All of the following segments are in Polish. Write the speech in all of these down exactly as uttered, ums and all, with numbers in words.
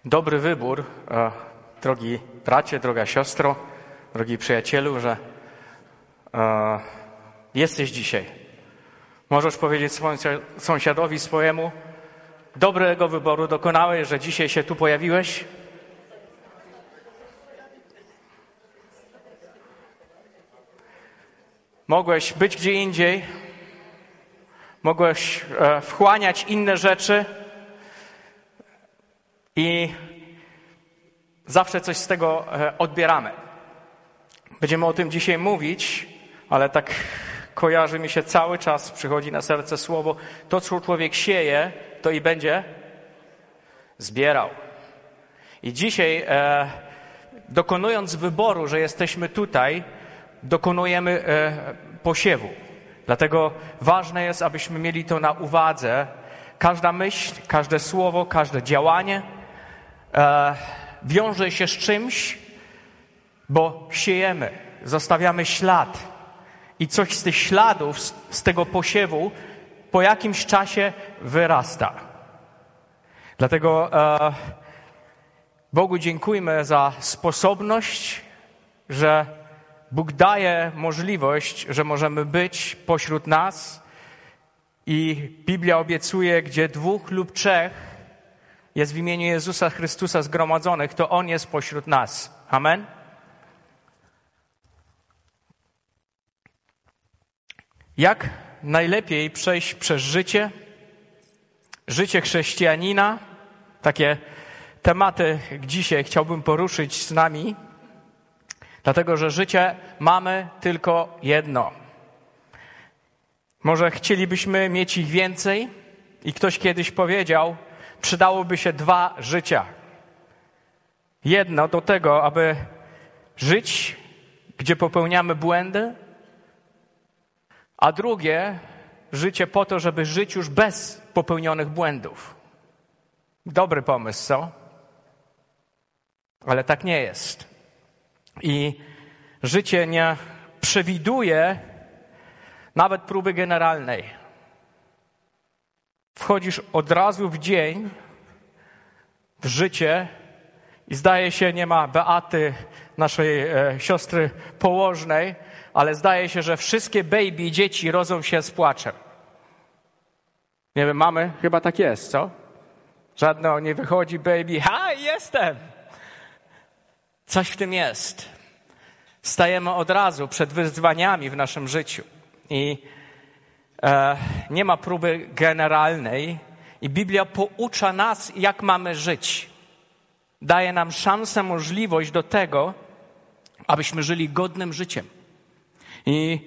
Dobry wybór, e, drogi bracie, droga siostro, drogi przyjacielu, że e, jesteś dzisiaj. Możesz powiedzieć swojemu sąsiadowi swojemu, dobrego wyboru dokonałeś, że dzisiaj się tu pojawiłeś. Mogłeś być gdzie indziej, mogłeś e, wchłaniać inne rzeczy i zawsze coś z tego e, odbieramy. Będziemy o tym dzisiaj mówić, ale tak kojarzy mi się cały czas, przychodzi na serce słowo, to co człowiek sieje, to i będzie zbierał. I dzisiaj e, dokonując wyboru, że jesteśmy tutaj, dokonujemy e, posiewu. Dlatego ważne jest, abyśmy mieli to na uwadze. Każda myśl, każde słowo, każde działanie e, wiąże się z czymś, bo siejemy, zostawiamy ślad. I coś z tych śladów, z, z tego posiewu po jakimś czasie wyrasta. Dlatego e, Bogu dziękujmy za sposobność, że Bóg daje możliwość, że możemy być pośród nas i Biblia obiecuje, gdzie dwóch lub trzech jest w imieniu Jezusa Chrystusa zgromadzonych, to On jest pośród nas. Amen? Jak najlepiej przejść przez życie, życie chrześcijanina? Takie tematy dzisiaj chciałbym poruszyć z nami. Dlatego, że życie mamy tylko jedno. Może chcielibyśmy mieć ich więcej i ktoś kiedyś powiedział, przydałoby się dwa życia. Jedno do tego, aby żyć, gdzie popełniamy błędy, a drugie życie po to, żeby żyć już bez popełnionych błędów. Dobry pomysł, co? Ale tak nie jest. I życie nie przewiduje nawet próby generalnej. Wchodzisz od razu w dzień, w życie i zdaje się, nie ma Beaty, naszej e, siostry położnej, ale zdaje się, że wszystkie baby, dzieci rodzą się z płaczem. Nie wiem, mamy? Chyba tak jest, co? Żadno nie wychodzi baby, ha, jestem! Coś w tym jest. Stajemy od razu przed wyzwaniami w naszym życiu. I e, nie ma próby generalnej. I Biblia poucza nas, jak mamy żyć. Daje nam szansę, możliwość do tego, abyśmy żyli godnym życiem. I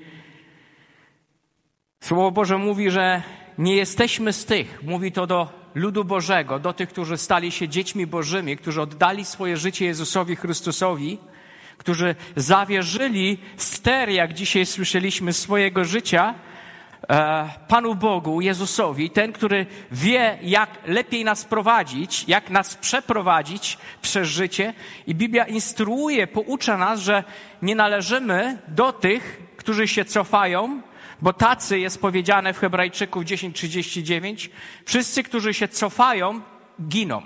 Słowo Boże mówi, że nie jesteśmy z tych, mówi to do ludu Bożego, do tych, którzy stali się dziećmi Bożymi, którzy oddali swoje życie Jezusowi Chrystusowi, którzy zawierzyli ster, jak dzisiaj słyszeliśmy, swojego życia e, Panu Bogu, Jezusowi, ten, który wie, jak lepiej nas prowadzić, jak nas przeprowadzić przez życie. I Biblia instruuje, poucza nas, że nie należymy do tych, którzy się cofają, bo tacy jest powiedziane w Hebrajczyków dziesięć trzydzieści dziewięć. Wszyscy, którzy się cofają, giną.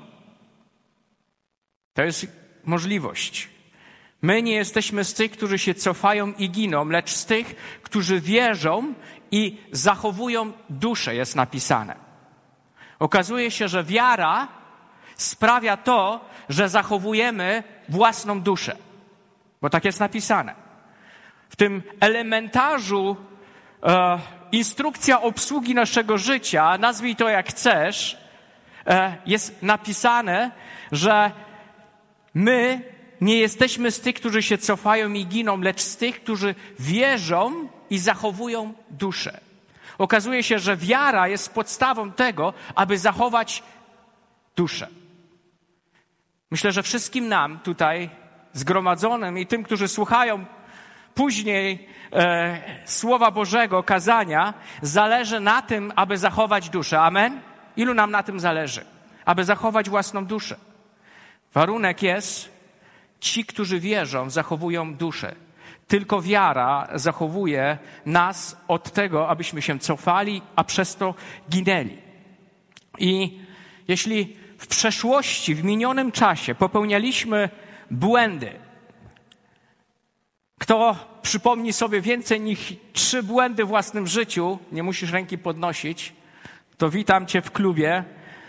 To jest możliwość. My nie jesteśmy z tych, którzy się cofają i giną, lecz z tych, którzy wierzą i zachowują duszę, jest napisane. Okazuje się, że wiara sprawia to, że zachowujemy własną duszę. Bo tak jest napisane. W tym elementarzu e, instrukcja obsługi naszego życia, nazwij to jak chcesz, e, jest napisane, że my nie jesteśmy z tych, którzy się cofają i giną, lecz z tych, którzy wierzą i zachowują duszę. Okazuje się, że wiara jest podstawą tego, aby zachować duszę. Myślę, że wszystkim nam tutaj zgromadzonym i tym, którzy słuchają później e, Słowa Bożego, kazania, zależy na tym, aby zachować duszę. Amen? Ilu nam na tym zależy? Aby zachować własną duszę. Warunek jest, ci, którzy wierzą, zachowują duszę. Tylko wiara zachowuje nas od tego, abyśmy się cofali, a przez to ginęli. I jeśli w przeszłości, w minionym czasie popełnialiśmy błędy, kto przypomni sobie więcej niż trzy błędy w własnym życiu, nie musisz ręki podnosić, to witam cię w klubie,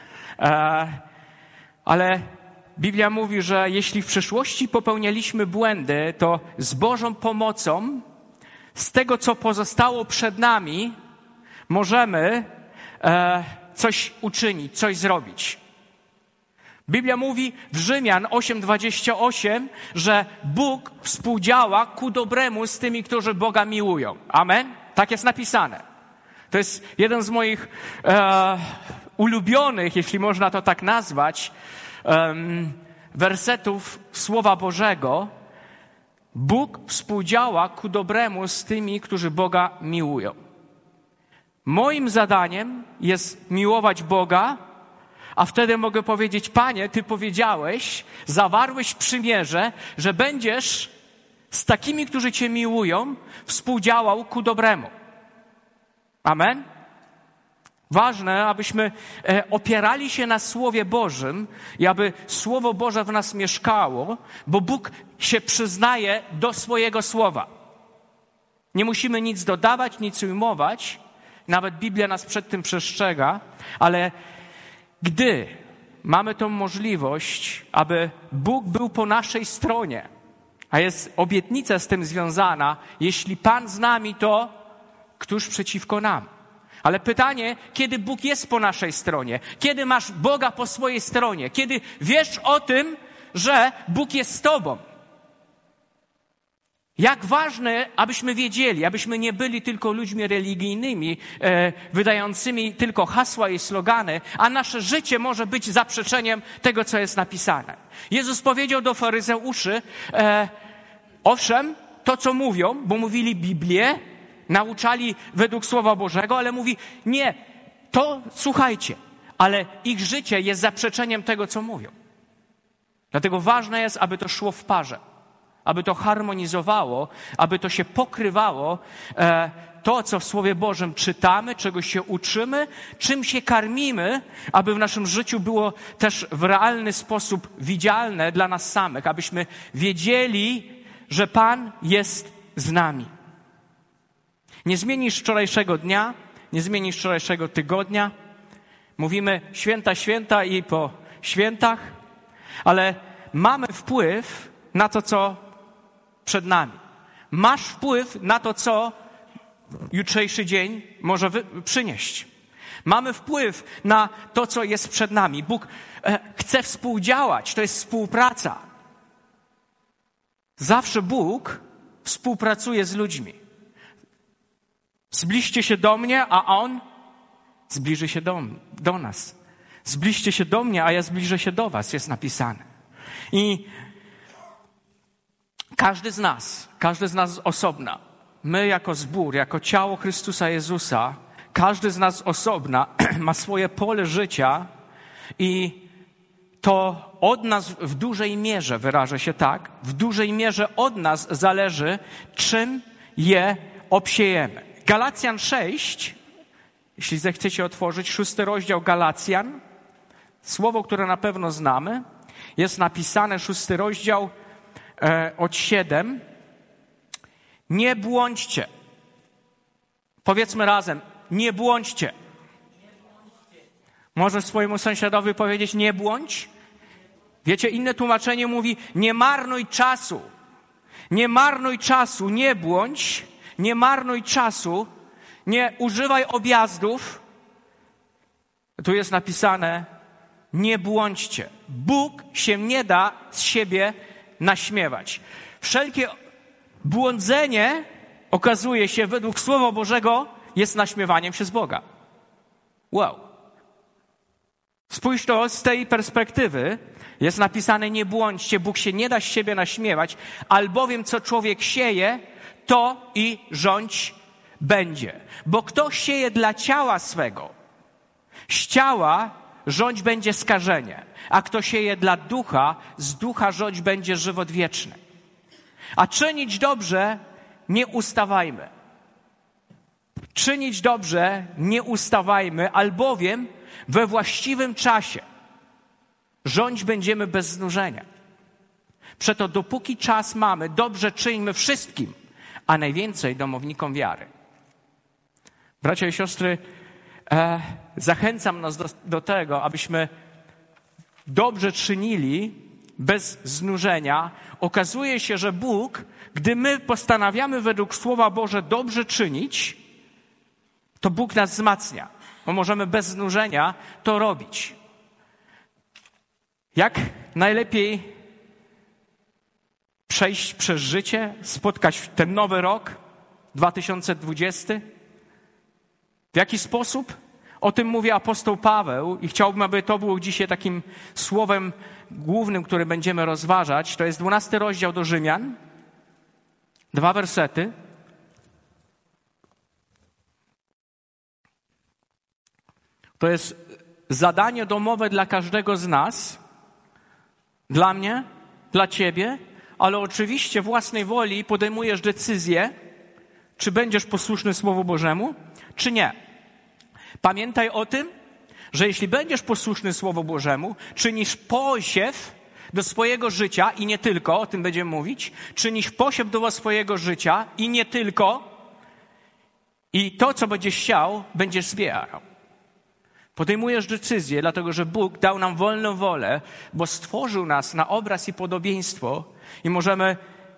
ale Biblia mówi, że jeśli w przeszłości popełnialiśmy błędy, to z Bożą pomocą, z tego, co pozostało przed nami, możemy coś uczynić, coś zrobić. Biblia mówi w Rzymian osiem dwadzieścia osiem, że Bóg współdziała ku dobremu z tymi, którzy Boga miłują. Amen? Tak jest napisane. To jest jeden z moich e, ulubionych, jeśli można to tak nazwać, um, wersetów Słowa Bożego. Bóg współdziała ku dobremu z tymi, którzy Boga miłują. Moim zadaniem jest miłować Boga, a wtedy mogę powiedzieć: Panie, Ty powiedziałeś, zawarłeś przymierze, że będziesz z takimi, którzy Cię miłują, współdziałał ku dobremu. Amen? Ważne, abyśmy opierali się na Słowie Bożym i aby Słowo Boże w nas mieszkało, bo Bóg się przyznaje do swojego Słowa. Nie musimy nic dodawać, nic ujmować. Nawet Biblia nas przed tym przestrzega, ale gdy mamy tą możliwość, aby Bóg był po naszej stronie, a jest obietnica z tym związana, jeśli Pan z nami, to któż przeciwko nam? Ale pytanie, kiedy Bóg jest po naszej stronie? Kiedy masz Boga po swojej stronie? Kiedy wiesz o tym, że Bóg jest z tobą? Jak ważne, abyśmy wiedzieli, abyśmy nie byli tylko ludźmi religijnymi, e, wydającymi tylko hasła i slogany, a nasze życie może być zaprzeczeniem tego, co jest napisane. Jezus powiedział do faryzeuszy, e, owszem, to co mówią, bo mówili Biblię, nauczali według Słowa Bożego, ale mówi, nie, to słuchajcie, ale ich życie jest zaprzeczeniem tego, co mówią. Dlatego ważne jest, aby to szło w parze. Aby to harmonizowało, aby to się pokrywało, e, to, co w Słowie Bożym czytamy, czego się uczymy, czym się karmimy, aby w naszym życiu było też w realny sposób widzialne dla nas samych, abyśmy wiedzieli, że Pan jest z nami. Nie zmienisz wczorajszego dnia, nie zmienisz wczorajszego tygodnia. Mówimy święta, święta i po świętach, ale mamy wpływ na to, co przed nami. Masz wpływ na to, co jutrzejszy dzień może wy- przynieść. Mamy wpływ na to, co jest przed nami. Bóg e, chce współdziałać, to jest współpraca. Zawsze Bóg współpracuje z ludźmi. Zbliżcie się do mnie, a On zbliży się do, do nas. Zbliżcie się do mnie, a ja zbliżę się do was, jest napisane. I każdy z nas, każdy z nas z osobna, my jako zbór, jako ciało Chrystusa Jezusa, każdy z nas z osobna ma swoje pole życia i to od nas w dużej mierze, wyrażę się tak, w dużej mierze od nas zależy, czym je obsiejemy. Galacjan sześć, jeśli zechcecie otworzyć, szósty rozdział Galacjan, słowo, które na pewno znamy, jest napisane, szósty rozdział e, od siedem. Nie błądźcie. Powiedzmy razem, nie błądźcie. Możesz swojemu sąsiadowi powiedzieć, nie błądź? Wiecie, inne tłumaczenie mówi, nie marnuj czasu. Nie marnuj czasu, nie błądź, nie marnuj czasu, nie używaj objazdów. Tu jest napisane, nie błądźcie. Bóg się nie da z siebie naśmiewać. Wszelkie błądzenie, okazuje się, według Słowa Bożego jest naśmiewaniem się z Boga. Wow. Spójrz to z tej perspektywy. Jest napisane, nie błądźcie, Bóg się nie da z siebie naśmiewać, albowiem co człowiek sieje, to i rządź będzie. Bo kto sieje dla ciała swego, z ciała rządź będzie skażenie, a kto sieje dla ducha, z ducha rządź będzie żywot wieczny. A czynić dobrze nie ustawajmy. Czynić dobrze nie ustawajmy, albowiem we właściwym czasie rządź będziemy bez znużenia. Przeto dopóki czas mamy, dobrze czyńmy wszystkim, a najwięcej domownikom wiary. Bracia i siostry, e, zachęcam nas do, do tego, abyśmy dobrze czynili bez znużenia. Okazuje się, że Bóg, gdy my postanawiamy według Słowa Boże dobrze czynić, to Bóg nas wzmacnia, bo możemy bez znużenia to robić. Jak najlepiej przejść przez życie, spotkać ten nowy rok, dwa tysiące dwudziesty? W jaki sposób? O tym mówi apostoł Paweł i chciałbym, aby to było dzisiaj takim słowem głównym, które będziemy rozważać. To jest dwunasty rozdział do Rzymian, dwa wersety. To jest zadanie domowe dla każdego z nas, dla mnie, dla ciebie, ale oczywiście własnej woli podejmujesz decyzję, czy będziesz posłuszny Słowu Bożemu, czy nie. Pamiętaj o tym, że jeśli będziesz posłuszny Słowu Bożemu, czynisz posiew do swojego życia i nie tylko, o tym będziemy mówić, czynisz posiew do swojego życia i nie tylko, i to, co będziesz siał, będziesz zbierał. Podejmujesz decyzję, dlatego że Bóg dał nam wolną wolę, bo stworzył nas na obraz i podobieństwo i możemy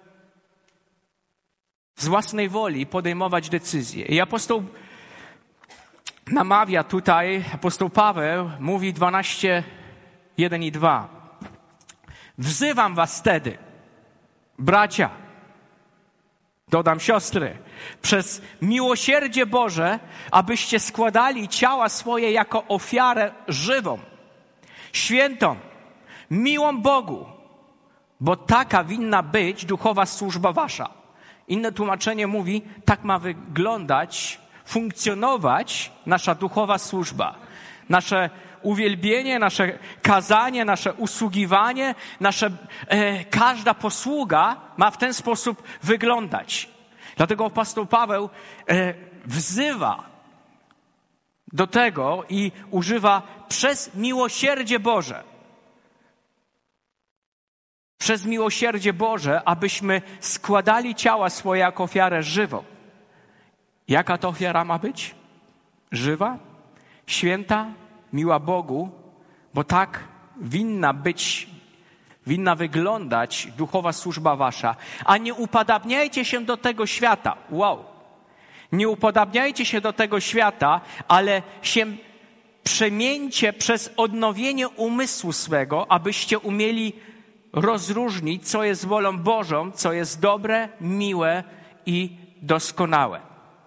z własnej woli podejmować decyzje. I apostoł namawia tutaj, apostoł Paweł mówi dwanaście, jeden i dwa. Wzywam was wtedy, bracia, dodam siostry, przez miłosierdzie Boże, abyście składali ciała swoje jako ofiarę żywą, świętą, miłą Bogu, bo taka winna być duchowa służba wasza. Inne tłumaczenie mówi, tak ma wyglądać, funkcjonować nasza duchowa służba. Nasze uwielbienie, nasze kazanie, nasze usługiwanie, nasze, e, każda posługa ma w ten sposób wyglądać. Dlatego apostoł Paweł e, wzywa do tego i używa przez miłosierdzie Boże. Przez miłosierdzie Boże, abyśmy składali ciała swoje jako ofiarę żywą. Jaka to ofiara ma być? Żywa, święta, miła Bogu, bo tak winna być, winna wyglądać duchowa służba wasza. A nie upodabniajcie się do tego świata. Wow. Nie upodabniajcie się do tego świata, ale się przemieńcie przez odnowienie umysłu swego, abyście umieli rozróżnić, co jest wolą Bożą, co jest dobre, miłe i doskonałe.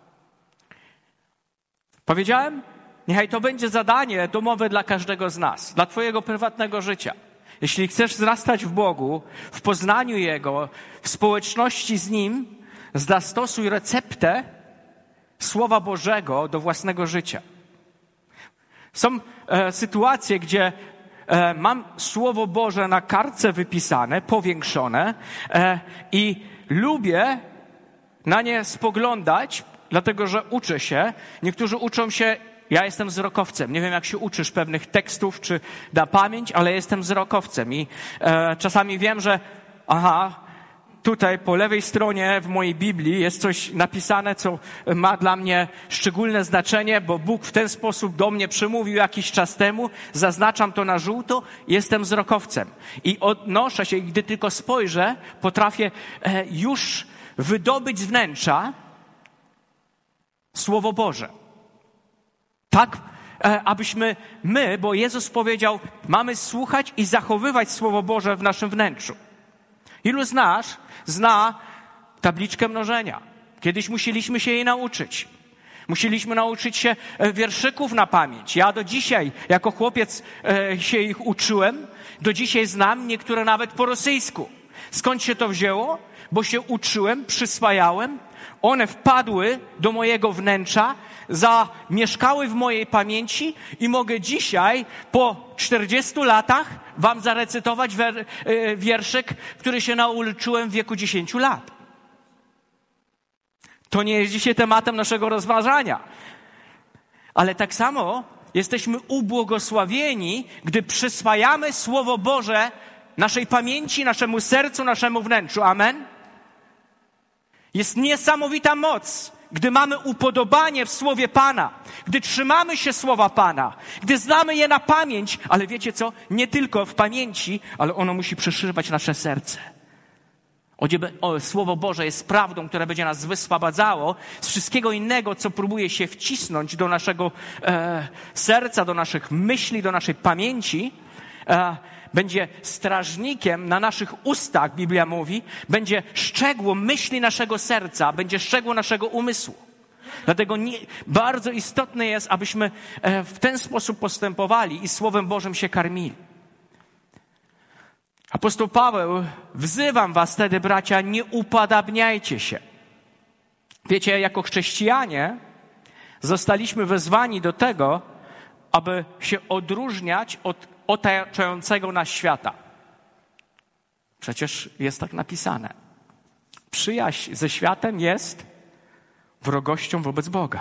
Powiedziałem? Niechaj to będzie zadanie domowe dla każdego z nas, dla twojego prywatnego życia. Jeśli chcesz wzrastać w Bogu, w poznaniu Jego, w społeczności z Nim, zastosuj receptę Słowa Bożego do własnego życia. Są e, sytuacje, gdzie e, mam Słowo Boże na kartce wypisane, powiększone e, i lubię na nie spoglądać, dlatego że uczę się. Niektórzy uczą się. Ja jestem wzrokowcem. Nie wiem, jak się uczysz pewnych tekstów, czy na pamięć, ale jestem wzrokowcem. I e, czasami wiem, że aha, tutaj po lewej stronie w mojej Biblii jest coś napisane, co ma dla mnie szczególne znaczenie, bo Bóg w ten sposób do mnie przemówił jakiś czas temu. Zaznaczam to na żółto. Jestem wzrokowcem. I odnoszę się, i gdy tylko spojrzę, potrafię e, już wydobyć z wnętrza Słowo Boże. Tak, abyśmy my, bo Jezus powiedział, mamy słuchać i zachowywać Słowo Boże w naszym wnętrzu. Ilu z nas zna tabliczkę mnożenia? Kiedyś musieliśmy się jej nauczyć. Musieliśmy nauczyć się wierszyków na pamięć. Ja do dzisiaj, jako chłopiec się ich uczyłem. Do dzisiaj znam niektóre nawet po rosyjsku. Skąd się to wzięło? Bo się uczyłem, przyswajałem. One wpadły do mojego wnętrza, zamieszkały w mojej pamięci i mogę dzisiaj, po czterdziestu latach, wam zarecytować wierszyk, który się nauczyłem w wieku dziesięciu lat. To nie jest dzisiaj tematem naszego rozważania. Ale tak samo jesteśmy ubłogosławieni, gdy przyswajamy Słowo Boże naszej pamięci, naszemu sercu, naszemu wnętrzu. Amen? Jest niesamowita moc, gdy mamy upodobanie w Słowie Pana, gdy trzymamy się Słowa Pana, gdy znamy je na pamięć, ale wiecie co? Nie tylko w pamięci, ale ono musi przeszywać nasze serce. O, Słowo Boże jest prawdą, która będzie nas wyswobadzało z wszystkiego innego, co próbuje się wcisnąć do naszego e, serca, do naszych myśli, do naszej pamięci. E, będzie strażnikiem na naszych ustach, Biblia mówi, będzie szczegło myśli naszego serca, będzie szczegło naszego umysłu. Dlatego nie, bardzo istotne jest, abyśmy e, w ten sposób postępowali i Słowem Bożym się karmili. Apostoł Paweł, wzywam was wtedy, bracia, nie upodabniajcie się. Wiecie, jako chrześcijanie zostaliśmy wezwani do tego, aby się odróżniać od otaczającego nas świata. Przecież jest tak napisane. Przyjaźń ze światem jest wrogością wobec Boga.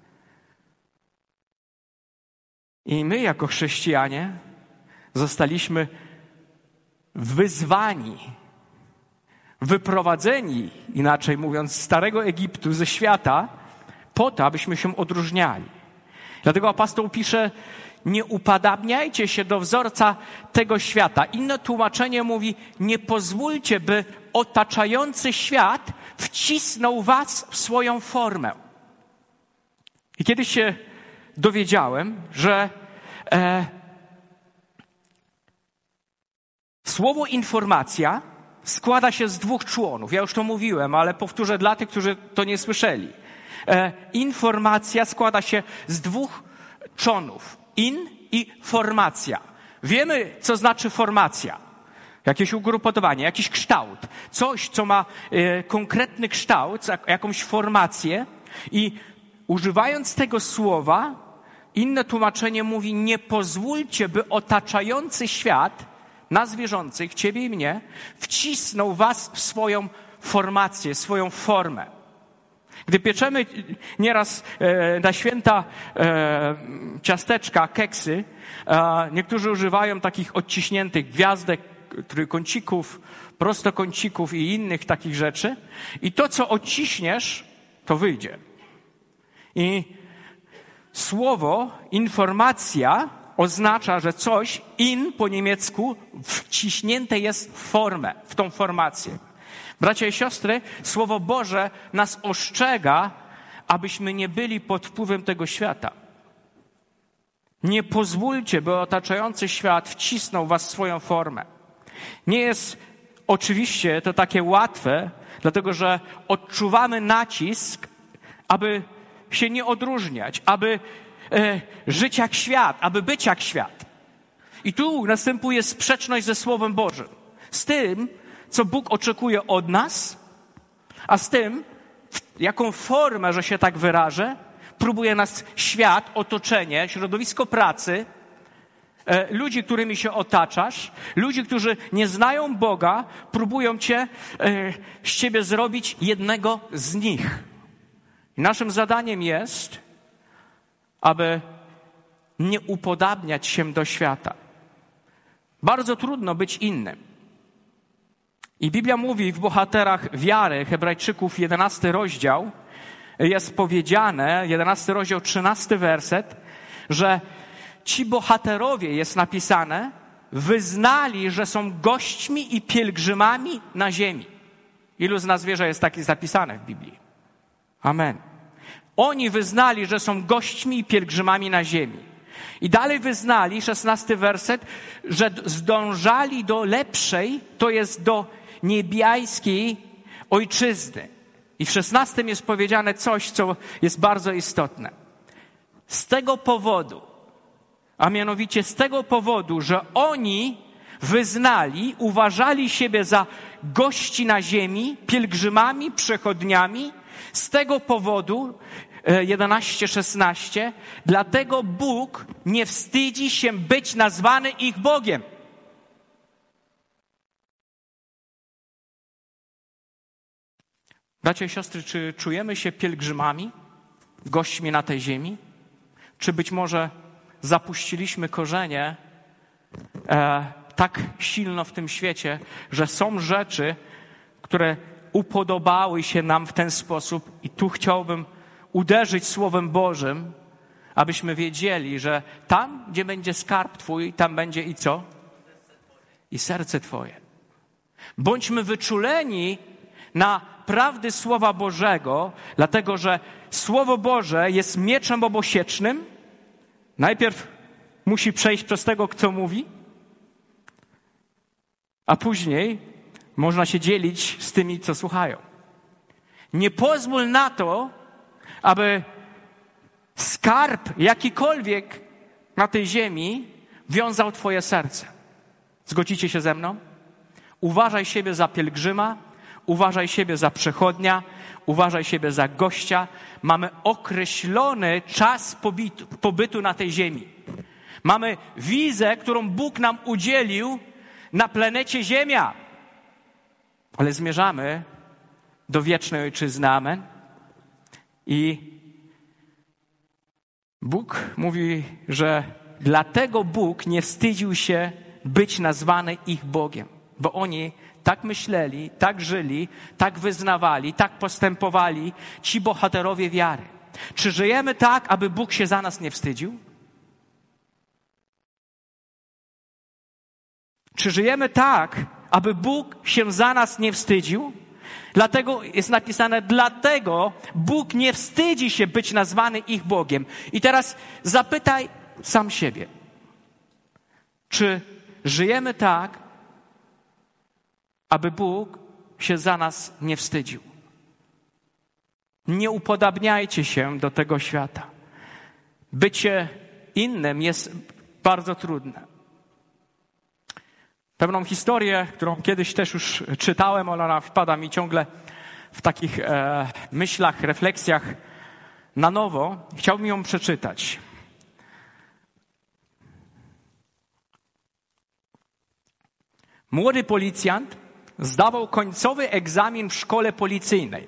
I my jako chrześcijanie zostaliśmy wyzwani, wyprowadzeni, inaczej mówiąc, z Starego Egiptu, ze świata, po to, abyśmy się odróżniali. Dlatego apostoł pisze, nie upodabniajcie się do wzorca tego świata. Inne tłumaczenie mówi, nie pozwólcie, by otaczający świat wcisnął was w swoją formę. I kiedyś się dowiedziałem, że e, słowo informacja składa się z dwóch członów. Ja już to mówiłem, ale powtórzę dla tych, którzy to nie słyszeli. E, informacja składa się z dwóch członów. In i formacja. Wiemy, co znaczy formacja. Jakieś ugrupowanie, jakiś kształt. Coś, co ma e, konkretny kształt, jakąś formację. I używając tego słowa, inne tłumaczenie mówi, nie pozwólcie, by otaczający świat, nas wierzących, ciebie i mnie, wcisnął was w swoją formację, swoją formę. Gdy pieczemy nieraz e, na święta e, ciasteczka, keksy, e, niektórzy używają takich odciśniętych gwiazdek, trójkącików, prostokącików i innych takich rzeczy. I to, co odciśniesz, to wyjdzie. I słowo informacja oznacza, że coś in po niemiecku wciśnięte jest w formę, w tą formację. Bracia i siostry, Słowo Boże nas ostrzega, abyśmy nie byli pod wpływem tego świata. Nie pozwólcie, by otaczający świat wcisnął was w swoją formę. Nie jest oczywiście to takie łatwe, dlatego że odczuwamy nacisk, aby się nie odróżniać, aby e, żyć jak świat, aby być jak świat. I tu następuje sprzeczność ze Słowem Bożym. Z tym, co Bóg oczekuje od nas, a z tym, jaką formę, że się tak wyrażę, próbuje nas świat, otoczenie, środowisko pracy, e, ludzi, którymi się otaczasz, ludzi, którzy nie znają Boga, próbują cię, e, z ciebie zrobić jednego z nich. I naszym zadaniem jest, aby nie upodabniać się do świata. Bardzo trudno być innym. I Biblia mówi w bohaterach wiary, Hebrajczyków, jedenasty rozdział, jest powiedziane, jedenasty rozdział, trzynasty werset, że ci bohaterowie, jest napisane, wyznali, że są gośćmi i pielgrzymami na ziemi. Ilu z nas wie, że jest takie zapisane w Biblii? Amen. Oni wyznali, że są gośćmi i pielgrzymami na ziemi. I dalej wyznali, szesnasty werset, że zdążali do lepszej, to jest do niebiańskiej ojczyzny. I w szesnastym jest powiedziane coś, co jest bardzo istotne. Z tego powodu, a mianowicie z tego powodu, że oni wyznali, uważali siebie za gości na ziemi, pielgrzymami, przechodniami, z tego powodu, jedenaście szesnaście, dlatego Bóg nie wstydzi się być nazwany ich Bogiem. Bracia i siostry, czy czujemy się pielgrzymami, gośćmi na tej ziemi? Czy być może zapuściliśmy korzenie e, tak silno w tym świecie, że są rzeczy, które upodobały się nam w ten sposób i tu chciałbym uderzyć Słowem Bożym, abyśmy wiedzieli, że tam, gdzie będzie skarb Twój, tam będzie i co? I serce Twoje. Bądźmy wyczuleni na prawdy Słowa Bożego, dlatego że Słowo Boże jest mieczem obosiecznym. Najpierw musi przejść przez tego, kto mówi, a później można się dzielić z tymi, co słuchają. Nie pozwól na to, aby skarb jakikolwiek na tej ziemi wiązał Twoje serce. Zgodzicie się ze mną? Uważaj siebie za pielgrzyma, uważaj siebie za przechodnia, uważaj siebie za gościa. Mamy określony czas pobytu, pobytu na tej ziemi. Mamy wizę, którą Bóg nam udzielił na planecie Ziemia. Ale zmierzamy do wiecznej Ojczyzny. Amen. I Bóg mówi, że dlatego Bóg nie wstydził się być nazwany ich Bogiem. Bo oni tak myśleli, tak żyli, tak wyznawali, tak postępowali ci bohaterowie wiary. Czy żyjemy tak, aby Bóg się za nas nie wstydził? Czy żyjemy tak, aby Bóg się za nas nie wstydził? Dlatego jest napisane, dlatego Bóg nie wstydzi się być nazwany ich Bogiem. I teraz zapytaj sam siebie, czy żyjemy tak, aby Bóg się za nas nie wstydził? Nie upodabniajcie się do tego świata. Bycie innym jest bardzo trudne. Pewną historię, którą kiedyś też już czytałem, ona wpada mi ciągle w takich e, myślach, refleksjach na nowo. Chciałbym ją przeczytać. Młody policjant zdawał końcowy egzamin w szkole policyjnej.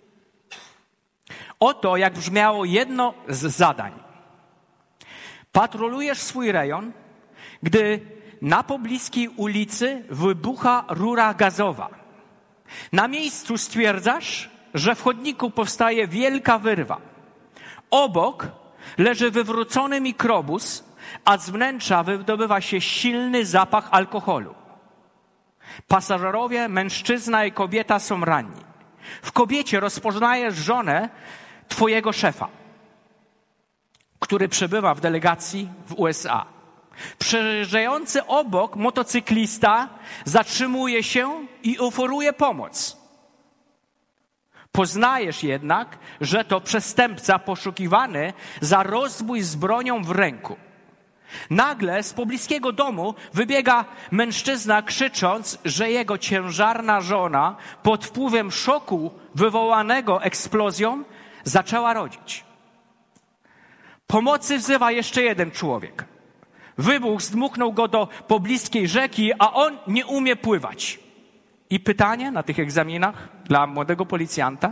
Oto jak brzmiało jedno z zadań. Patrolujesz swój rejon, gdy na pobliskiej ulicy wybucha rura gazowa. Na miejscu stwierdzasz, że w chodniku powstaje wielka wyrwa. Obok leży wywrócony mikrobus, a z wnętrza wydobywa się silny zapach alkoholu. Pasażerowie, mężczyzna i kobieta są ranni. W kobiecie rozpoznajesz żonę twojego szefa, który przebywa w delegacji w U S A. Przejeżdżający obok motocyklista zatrzymuje się i oferuje pomoc. Poznajesz jednak, że to przestępca poszukiwany za rozbój z bronią w ręku. Nagle z pobliskiego domu wybiega mężczyzna, krzycząc, że jego ciężarna żona pod wpływem szoku wywołanego eksplozją zaczęła rodzić. Pomocy wzywa jeszcze jeden człowiek. Wybuch zdmuchnął go do pobliskiej rzeki, a on nie umie pływać. I pytanie na tych egzaminach dla młodego policjanta.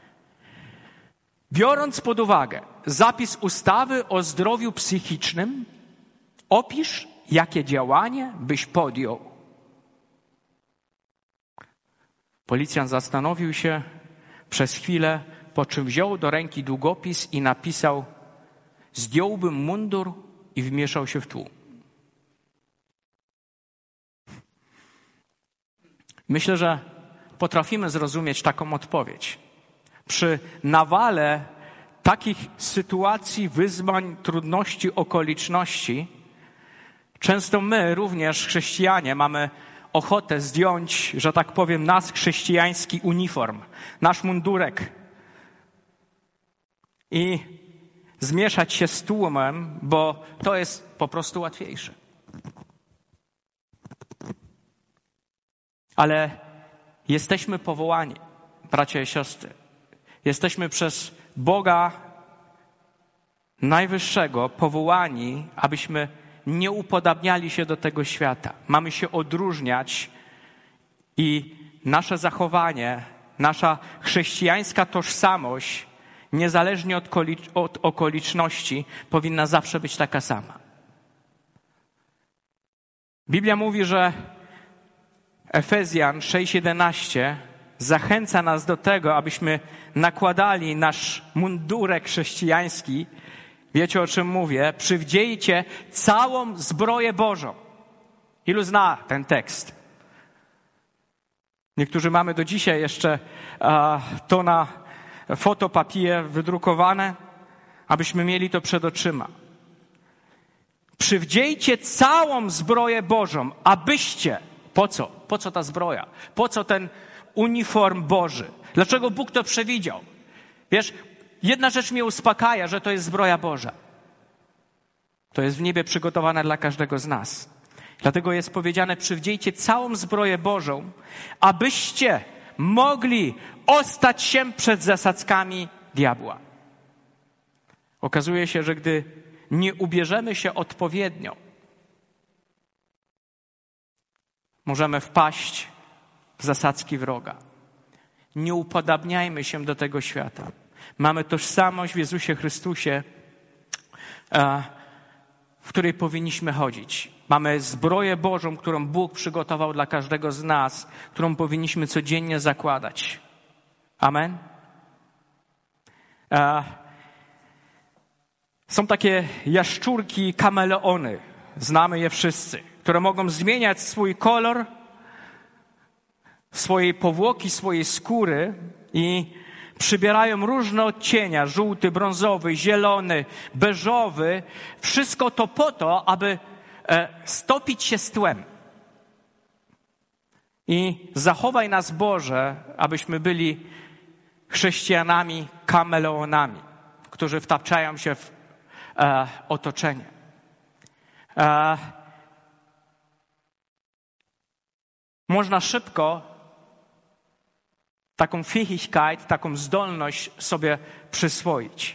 Biorąc pod uwagę zapis ustawy o zdrowiu psychicznym, opisz, jakie działanie byś podjął. Policjant zastanowił się przez chwilę, po czym wziął do ręki długopis i napisał: zdjąłbym mundur i wmieszał się w tłum. Myślę, że potrafimy zrozumieć taką odpowiedź. Przy nawale takich sytuacji, wyzwań, trudności, okoliczności, często my również, chrześcijanie, mamy ochotę zdjąć, że tak powiem, nasz chrześcijański uniform, nasz mundurek i zmieszać się z tłumem, bo to jest po prostu łatwiejsze. Ale jesteśmy powołani, bracia i siostry. Jesteśmy przez Boga Najwyższego powołani, abyśmy nie upodabniali się do tego świata. Mamy się odróżniać i nasze zachowanie, nasza chrześcijańska tożsamość, niezależnie od, od okoliczności, powinna zawsze być taka sama. Biblia mówi, że Efezjan sześć jedenaście zachęca nas do tego, abyśmy nakładali nasz mundurek chrześcijański. Wiecie, o czym mówię? Przywdziejcie całą zbroję Bożą. Ilu zna ten tekst? Niektórzy mamy do dzisiaj jeszcze a, to na fotopapier wydrukowane, abyśmy mieli to przed oczyma. Przywdziejcie całą zbroję Bożą, abyście... Po co? Po co ta zbroja? Po co ten uniform Boży? Dlaczego Bóg to przewidział? Wiesz, jedna rzecz mnie uspokaja, że to jest zbroja Boża. To jest w niebie przygotowane dla każdego z nas. Dlatego jest powiedziane, przywdziejcie całą zbroję Bożą, abyście mogli ostać się przed zasadzkami diabła. Okazuje się, że gdy nie ubierzemy się odpowiednio, możemy wpaść w zasadzki wroga. Nie upodabniajmy się do tego świata. Mamy tożsamość w Jezusie Chrystusie, w której powinniśmy chodzić. Mamy zbroję Bożą, którą Bóg przygotował dla każdego z nas, którą powinniśmy codziennie zakładać. Amen? Są takie jaszczurki, kameleony, znamy je wszyscy, które mogą zmieniać swój kolor, swojej powłoki, swojej skóry i przybierają różne odcienia, żółty, brązowy, zielony, beżowy. Wszystko to po to, aby stopić się z tłem. I zachowaj nas, Boże, abyśmy byli chrześcijanami, kameleonami, którzy wtapczają się w e, otoczenie. E, można szybko taką Fähigkeit, taką zdolność sobie przyswoić.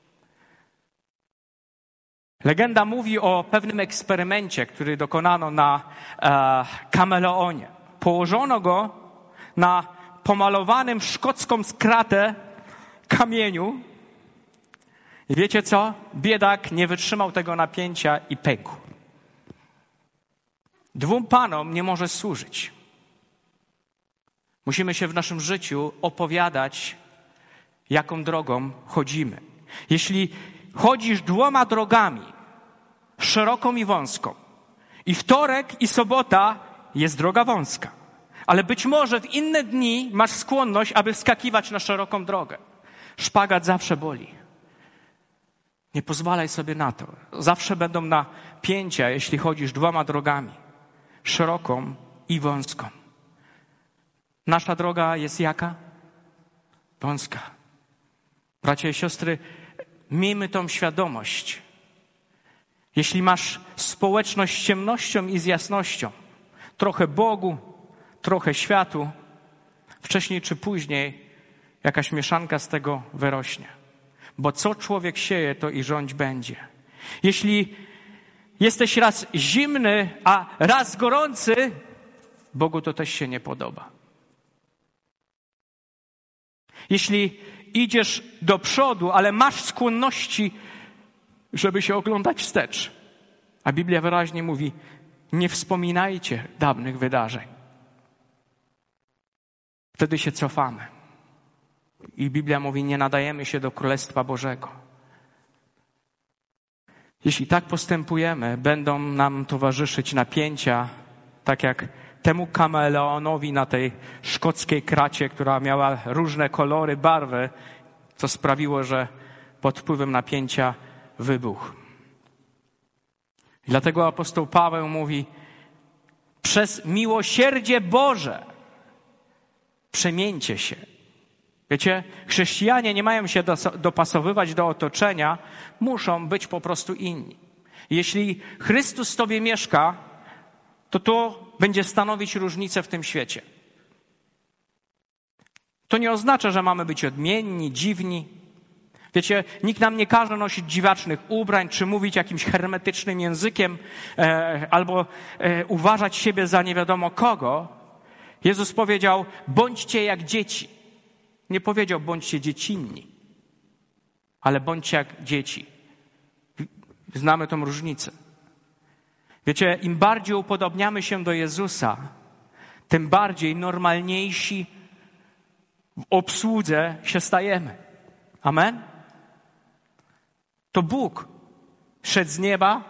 Legenda mówi o pewnym eksperymencie, który dokonano na e, kameleonie. Położono go na pomalowanym szkocką skratę kamieniu. I wiecie co? Biedak nie wytrzymał tego napięcia i pękł. Dwóm panom nie może służyć. Musimy się w naszym życiu opowiadać, jaką drogą chodzimy. Jeśli chodzisz dwoma drogami, szeroką i wąską, i wtorek i sobota jest droga wąska, ale być może w inne dni masz skłonność, aby wskakiwać na szeroką drogę. Szpagat zawsze boli. Nie pozwalaj sobie na to. Zawsze będą napięcia, jeśli chodzisz dwoma drogami, szeroką i wąską. Nasza droga jest jaka? Wąska. Bracia i siostry, miejmy tą świadomość. Jeśli masz społeczność z ciemnością i z jasnością, trochę Bogu, trochę światu, wcześniej czy później jakaś mieszanka z tego wyrośnie. Bo co człowiek sieje, to i rządź będzie. Jeśli jesteś raz zimny, a raz gorący, Bogu to też się nie podoba. Jeśli idziesz do przodu, ale masz skłonności, żeby się oglądać wstecz, a Biblia wyraźnie mówi, nie wspominajcie dawnych wydarzeń. Wtedy się cofamy. I Biblia mówi, nie nadajemy się do Królestwa Bożego. Jeśli tak postępujemy, będą nam towarzyszyć napięcia, tak jak temu kameleonowi na tej szkockiej kracie, która miała różne kolory, barwy, co sprawiło, że pod wpływem napięcia wybuchł. Dlatego apostoł Paweł mówi, przez miłosierdzie Boże przemieńcie się. Wiecie, chrześcijanie nie mają się dopasowywać do otoczenia, muszą być po prostu inni. Jeśli Chrystus w tobie mieszka, to to będzie stanowić różnicę w tym świecie. To nie oznacza, że mamy być odmienni, dziwni. Wiecie, nikt nam nie każe nosić dziwacznych ubrań, czy mówić jakimś hermetycznym językiem, e, albo e, uważać siebie za nie wiadomo kogo. Jezus powiedział, bądźcie jak dzieci. Nie powiedział, bądźcie dziecinni, ale bądźcie jak dzieci. Znamy tą różnicę. Wiecie, im bardziej upodobniamy się do Jezusa, tym bardziej normalniejsi w obsłudze się stajemy. Amen? To Bóg szedł z nieba,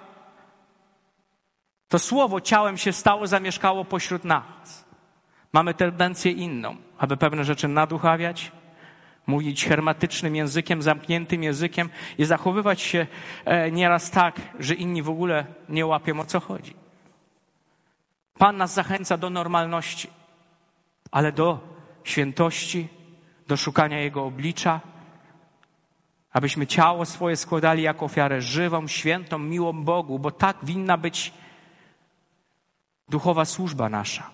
to Słowo ciałem się stało, zamieszkało pośród nas. Mamy tendencję inną, aby pewne rzeczy naduchawiać, mówić hermetycznym językiem, zamkniętym językiem i zachowywać się nieraz tak, że inni w ogóle nie łapią, o co chodzi. Pan nas zachęca do normalności, ale do świętości, do szukania Jego oblicza, abyśmy ciało swoje składali jako ofiarę żywą, świętą, miłą Bogu, bo tak winna być duchowa służba nasza.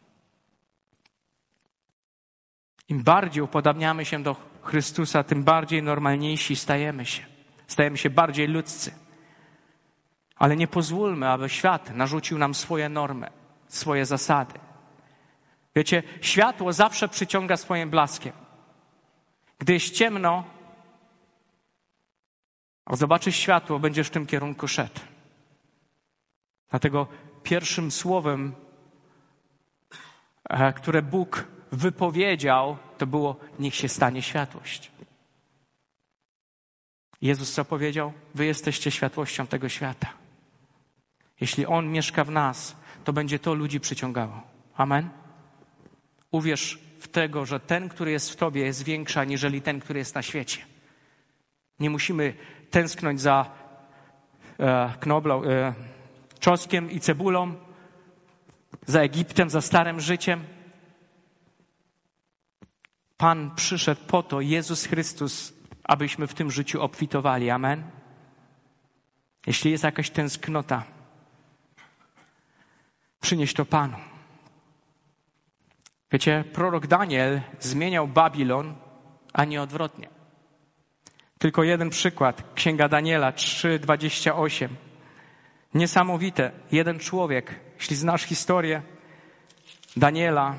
Im bardziej upodabniamy się do Chrystusa, tym bardziej normalniejsi stajemy się. Stajemy się bardziej ludzcy. Ale nie pozwólmy, aby świat narzucił nam swoje normy, swoje zasady. Wiecie, światło zawsze przyciąga swoim blaskiem. Gdy jest ciemno, a zobaczysz światło, będziesz w tym kierunku szedł. Dlatego pierwszym słowem, które Bóg wypowiedział, to było: niech się stanie światłość. Jezus co powiedział? Wy jesteście światłością tego świata. Jeśli On mieszka w nas, to będzie to ludzi przyciągało. Amen? Uwierz w tego, że ten, który jest w tobie, jest większy aniżeli ten, który jest na świecie. Nie musimy tęsknąć za e, knoblą, e, czosnkiem i cebulą, za Egiptem, za starym życiem. Pan przyszedł po to, Jezus Chrystus, abyśmy w tym życiu obfitowali. Amen? Jeśli jest jakaś tęsknota, przynieś to Panu. Wiecie, prorok Daniel zmieniał Babilon, a nie odwrotnie. Tylko jeden przykład. Księga Daniela trzy, dwadzieścia osiem. Niesamowite. Jeden człowiek, jeśli znasz historię Daniela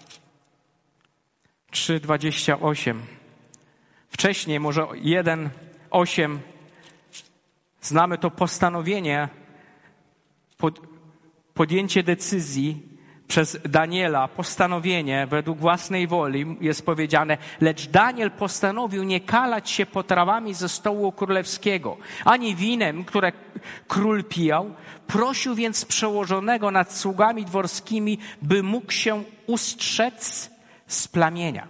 trzy, dwadzieścia osiem. Wcześniej, może jeden, osiem, znamy to postanowienie, pod, podjęcie decyzji przez Daniela, postanowienie według własnej woli jest powiedziane: lecz Daniel postanowił nie kalać się potrawami ze stołu królewskiego, ani winem, które król pijał. Prosił więc przełożonego nad sługami dworskimi, by mógł się ustrzec z plamienia.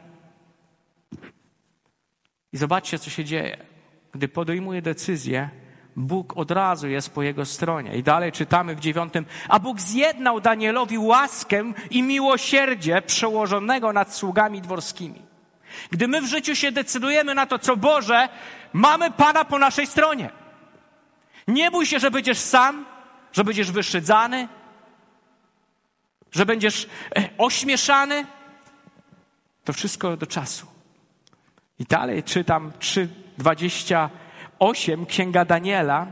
I zobaczcie, co się dzieje. Gdy podejmuje decyzję, Bóg od razu jest po jego stronie. I dalej czytamy w dziewiątym. A Bóg zjednał Danielowi łaskę i miłosierdzie przełożonego nad sługami dworskimi. Gdy my w życiu się decydujemy na to, co Boże, mamy Pana po naszej stronie. Nie bój się, że będziesz sam, że będziesz wyszydzany, że będziesz ośmieszany. To wszystko do czasu. I dalej czytam trzy, dwadzieścia osiem, Księga Daniela.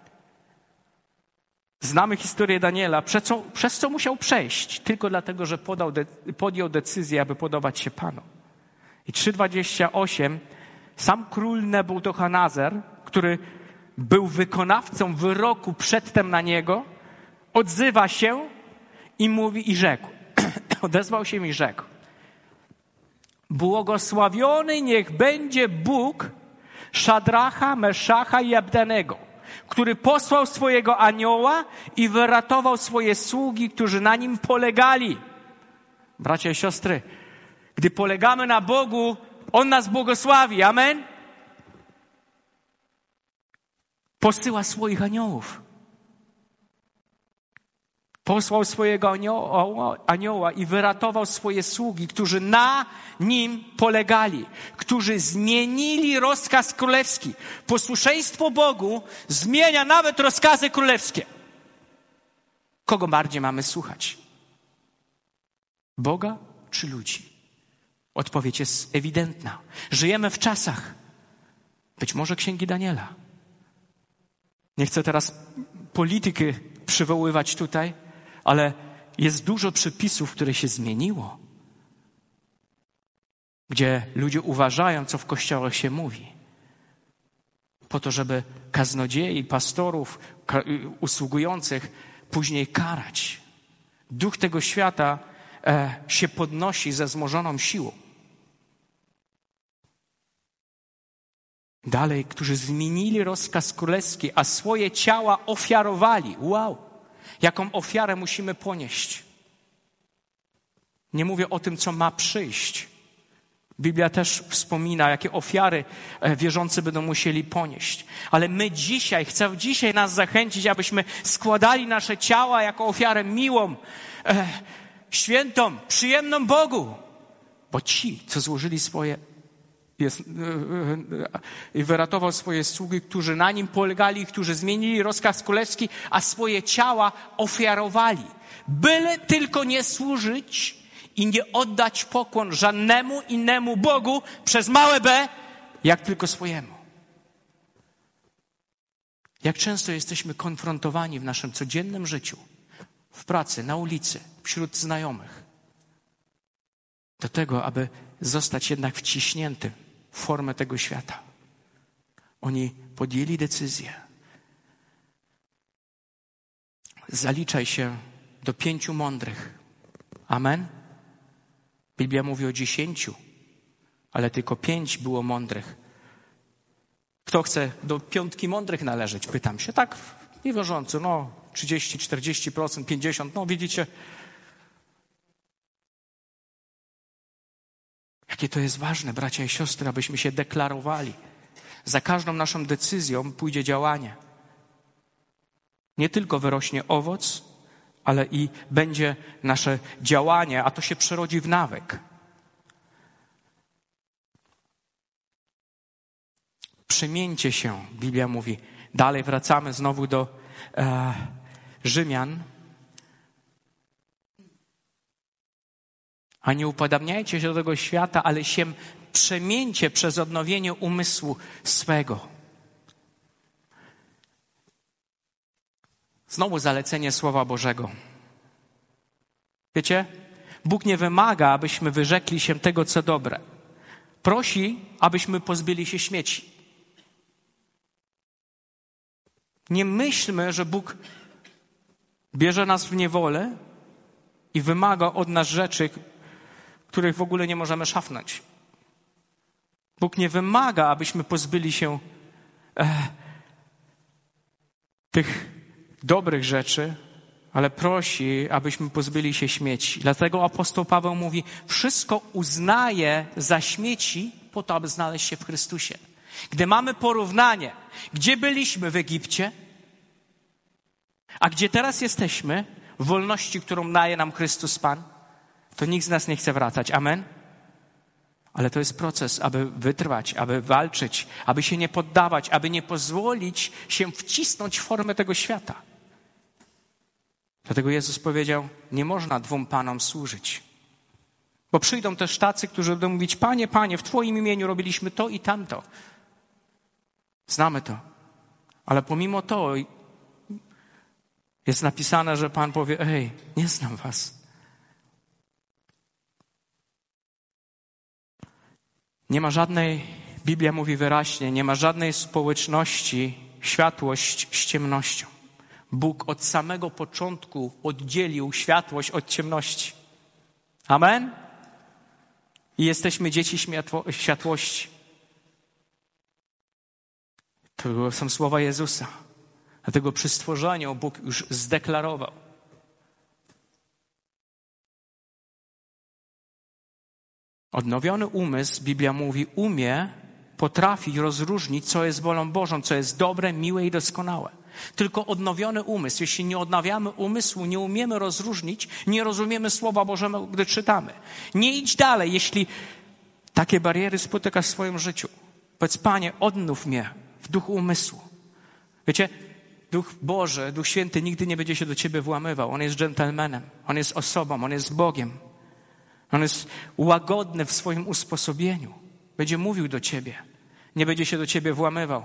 Znamy historię Daniela, przez co, przez co musiał przejść, tylko dlatego, że podał de, podjął decyzję, aby podobać się Panu. I trzy, dwadzieścia osiem, sam król Nebukadnezer, który był wykonawcą wyroku przedtem na niego, odzywa się i mówi i rzekł. Odezwał się i rzekł: błogosławiony niech będzie Bóg Szadracha, Meszacha i Abdenego, który posłał swojego anioła i wyratował swoje sługi, którzy na nim polegali. Bracia i siostry, gdy polegamy na Bogu, On nas błogosławi. Amen? Posyła swoich aniołów. Posłał swojego anioła, anioła i wyratował swoje sługi, którzy na nim polegali, którzy zmienili rozkaz królewski. Posłuszeństwo Bogu zmienia nawet rozkazy królewskie. Kogo bardziej mamy słuchać? Boga czy ludzi? Odpowiedź jest ewidentna. Żyjemy w czasach, być może Księgi Daniela. Nie chcę teraz polityki przywoływać tutaj, ale jest dużo przepisów, które się zmieniło, gdzie ludzie uważają, co w kościołach się mówi, po to, żeby kaznodziei, pastorów, usługujących później karać. Duch tego świata e, się podnosi ze wzmożoną siłą. Dalej, którzy zmienili rozkaz królewski, a swoje ciała ofiarowali. Wow! Jaką ofiarę musimy ponieść? Nie mówię o tym, co ma przyjść. Biblia też wspomina, jakie ofiary wierzący będą musieli ponieść. Ale my dzisiaj, chcę dzisiaj nas zachęcić, abyśmy składali nasze ciała jako ofiarę miłą, e, świętą, przyjemną Bogu. Bo ci, co złożyli swoje Jest, i wyratował swoje sługi, którzy na nim polegali, którzy zmienili rozkaz królewski, a swoje ciała ofiarowali. Byle tylko nie służyć i nie oddać pokłon żadnemu innemu Bogu przez małe b, jak tylko swojemu. Jak często jesteśmy konfrontowani w naszym codziennym życiu, w pracy, na ulicy, wśród znajomych, do tego, aby zostać jednak wciśniętym w formę tego świata. Oni podjęli decyzję. Zaliczaj się do pięciu mądrych. Amen? Biblia mówi o dziesięciu, ale tylko pięć było mądrych. Kto chce do piątki mądrych należeć? Pytam się. Tak, nieważąco, no trzydzieści, czterdzieści procent, pięćdziesiąt, no widzicie. Jakie to jest ważne, bracia i siostry, abyśmy się deklarowali. Za każdą naszą decyzją pójdzie działanie. Nie tylko wyrośnie owoc, ale i będzie nasze działanie, a to się przerodzi w nawyk. Przemieńcie się, Biblia mówi. Dalej wracamy znowu do e, Rzymian. A nie upodabniajcie się do tego świata, ale się przemieńcie przez odnowienie umysłu swego. Znowu zalecenie Słowa Bożego. Wiecie, Bóg nie wymaga, abyśmy wyrzekli się tego, co dobre. Prosi, abyśmy pozbyli się śmieci. Nie myślmy, że Bóg bierze nas w niewolę i wymaga od nas rzeczy, których w ogóle nie możemy szafnąć. Bóg nie wymaga, abyśmy pozbyli się e, tych dobrych rzeczy, ale prosi, abyśmy pozbyli się śmieci. Dlatego apostoł Paweł mówi, wszystko uznaje za śmieci po to, aby znaleźć się w Chrystusie. Gdy mamy porównanie, gdzie byliśmy w Egipcie, a gdzie teraz jesteśmy, w wolności, którą daje nam Chrystus Pan, to nikt z nas nie chce wracać. Amen? Ale to jest proces, aby wytrwać, aby walczyć, aby się nie poddawać, aby nie pozwolić się wcisnąć w formę tego świata. Dlatego Jezus powiedział, nie można dwóm Panom służyć. Bo przyjdą też tacy, którzy będą mówić, Panie, Panie, w Twoim imieniu robiliśmy to i tamto. Znamy to. Ale pomimo to jest napisane, że Pan powie, ej, nie znam was. Nie ma żadnej, Biblia mówi wyraźnie, nie ma żadnej społeczności światłość z ciemnością. Bóg od samego początku oddzielił światłość od ciemności. Amen? I jesteśmy dzieci światłości. To są słowa Jezusa. Dlatego przy stworzeniu Bóg już zdeklarował. Odnowiony umysł, Biblia mówi, umie, potrafi rozróżnić, co jest wolą Bożą, co jest dobre, miłe i doskonałe. Tylko odnowiony umysł. Jeśli nie odnawiamy umysłu, nie umiemy rozróżnić, nie rozumiemy Słowa Bożego, gdy czytamy. Nie idź dalej, jeśli takie bariery spotykasz w swoim życiu. Powiedz, Panie, odnów mnie w duchu umysłu. Wiecie, Duch Boży, Duch Święty nigdy nie będzie się do ciebie włamywał. On jest dżentelmenem, On jest osobą, On jest Bogiem. On jest łagodny w swoim usposobieniu. Będzie mówił do ciebie. Nie będzie się do ciebie włamywał.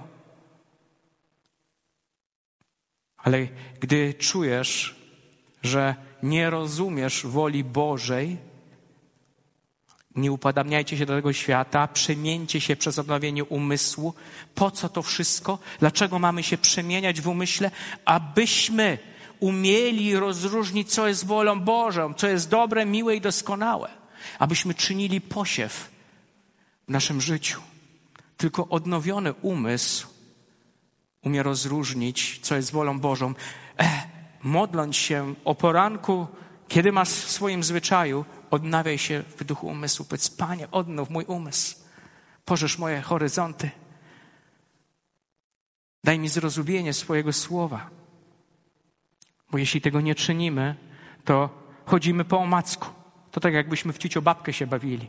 Ale gdy czujesz, że nie rozumiesz woli Bożej, nie upadamniajcie się do tego świata, przemieńcie się przez odnowienie umysłu. Po co to wszystko? Dlaczego mamy się przemieniać w umyśle? Abyśmy umieli rozróżnić, co jest wolą Bożą, co jest dobre, miłe i doskonałe. Abyśmy czynili posiew w naszym życiu. Tylko odnowiony umysł umie rozróżnić, co jest wolą Bożą. E, modląc się o poranku, kiedy masz w swoim zwyczaju, odnawiaj się w duchu umysłu. Powiedz, Panie, odnów mój umysł. Poszerz moje horyzonty. Daj mi zrozumienie swojego słowa. Bo jeśli tego nie czynimy, to chodzimy po omacku. To tak jakbyśmy w ciuciobabkę się bawili.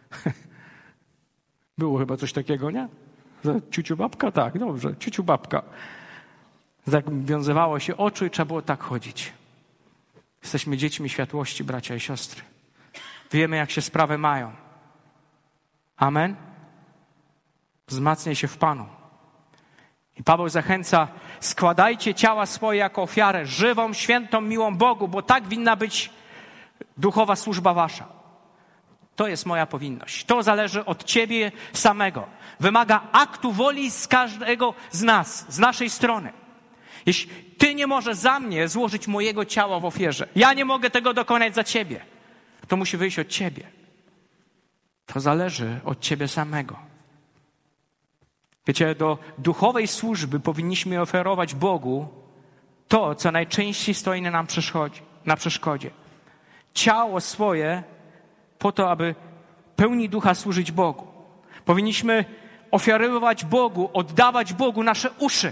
Było chyba coś takiego, nie? Ciuciubabka? Tak, dobrze, ciuciubabka. Zawiązywało się oczu i trzeba było tak chodzić. Jesteśmy dziećmi światłości, bracia i siostry. Wiemy, jak się sprawy mają. Amen? Wzmacniaj się w Panu. I Paweł zachęca, składajcie ciała swoje jako ofiarę, żywą, świętą, miłą Bogu, bo tak winna być duchowa służba wasza. To jest moja powinność. To zależy od ciebie samego. Wymaga aktu woli z każdego z nas, z naszej strony. Jeśli ty nie możesz za mnie złożyć mojego ciała w ofierze, ja nie mogę tego dokonać za ciebie, to musi wyjść od ciebie. To zależy od ciebie samego. Wiecie, do duchowej służby powinniśmy oferować Bogu to, co najczęściej stoi nam na przeszkodzie. Ciało swoje po to, aby pełni ducha służyć Bogu. Powinniśmy ofiarować Bogu, oddawać Bogu nasze uszy.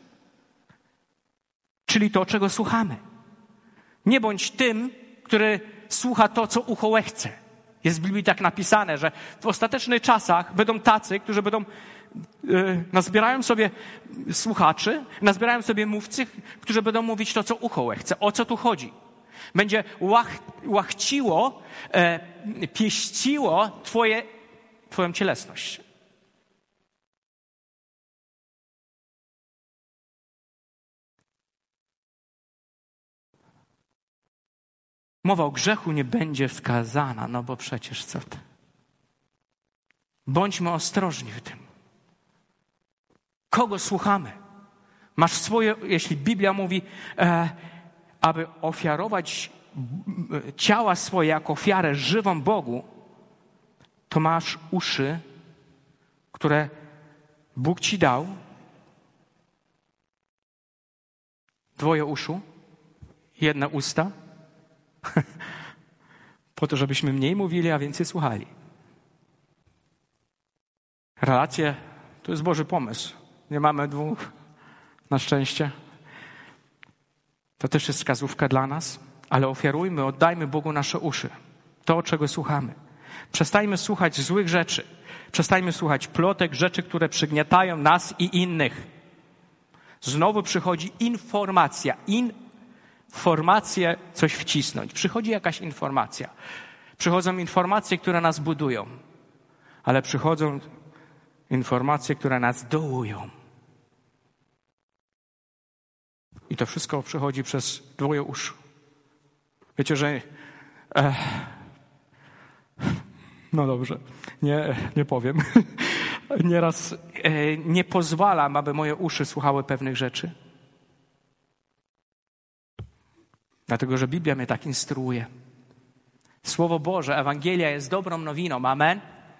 Czyli to, czego słuchamy. Nie bądź tym, który słucha to, co ucho łechce. Jest w Biblii tak napisane, że w ostatecznych czasach będą tacy, którzy będą yy, nazbierają sobie słuchaczy, nazbierają sobie mówcy, którzy będą mówić to, co ucho łechce. O co tu chodzi? Będzie łach, łachciło, e, pieściło twoje, twoją cielesność. Mowa o grzechu nie będzie wskazana, no bo przecież co ty? Bądźmy ostrożni w tym. Kogo słuchamy? Masz swoje, jeśli Biblia mówi, e, aby ofiarować ciała swoje jako ofiarę żywą Bogu, to masz uszy, które Bóg ci dał. Dwoje uszu, jedne usta. Po to, żebyśmy mniej mówili, a więcej słuchali. Relacje to jest Boży pomysł. Nie mamy dwóch, na szczęście. To też jest wskazówka dla nas, ale ofiarujmy, oddajmy Bogu nasze uszy. To, czego słuchamy. Przestańmy słuchać złych rzeczy. Przestańmy słuchać plotek, rzeczy, które przygniatają nas i innych. Znowu przychodzi informacja. Informacje coś wcisnąć. Przychodzi jakaś informacja. Przychodzą informacje, które nas budują. Ale przychodzą informacje, które nas dołują. I to wszystko przychodzi przez dwoje uszu. Wiecie, że... Eh, no dobrze, nie, nie powiem. Nieraz eh, nie pozwalam, aby moje uszy słuchały pewnych rzeczy. Dlatego, że Biblia mnie tak instruuje. Słowo Boże, Ewangelia jest dobrą nowiną. Amen?